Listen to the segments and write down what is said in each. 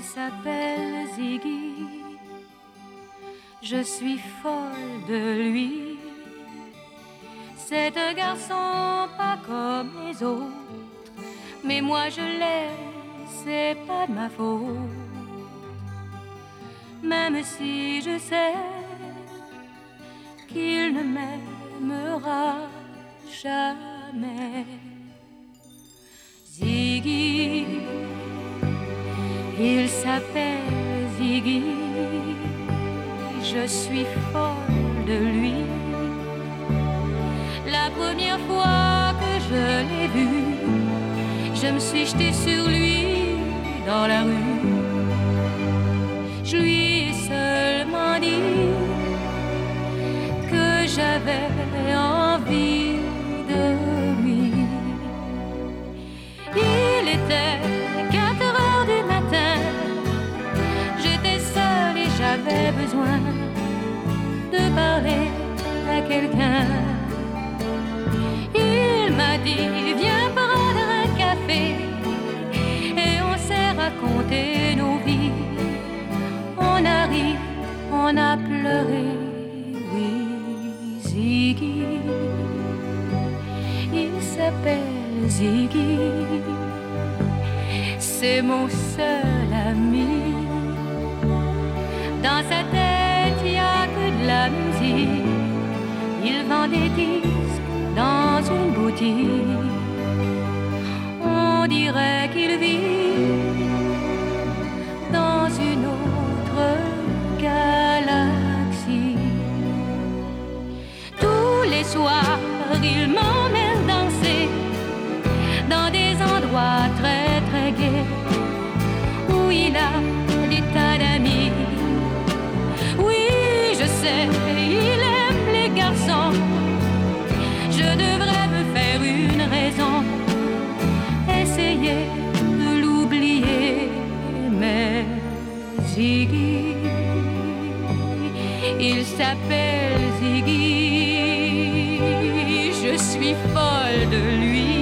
s'appelle Ziggy, je suis folle de lui. C'est un garçon pas comme les autres, mais moi je l'aime, c'est pas de ma faute. Même si je sais qu'il ne m'aimera jamais. Ziggy, il s'appelle Ziggy, je suis folle de lui. La première fois que je l'ai vu, je me suis jetée sur lui dans la rue. Je lui ai seulement dit que j'avais envie de lui. Il était 4 heures du matin, j'étais seule et j'avais besoin de parler à quelqu'un. Il m'a dit viens prendre un café, et on s'est raconté nos vies. On a ri, on a pleuré, oui. Ziggy, il s'appelle Ziggy, c'est mon seul ami. Dans sa tête y a que de la musique, il vend des disques dans une boutique. On dirait qu'il vit dans une autre galaxie. Tous les soirs, il m'emmène danser dans des endroits très très gais, où il a des tas d'amis. Oui, je sais, il aime les garçons. Je devrais me faire une raison, essayer de l'oublier. Mais Ziggy, il s'appelle Ziggy, je suis folle de lui.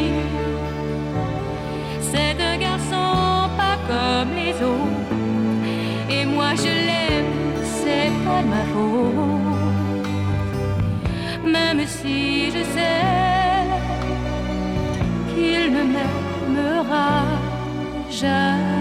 C'est un garçon pas comme les autres, et moi je l'aime, c'est pas de ma faute. Même si je sais qu'il ne m'aimera jamais.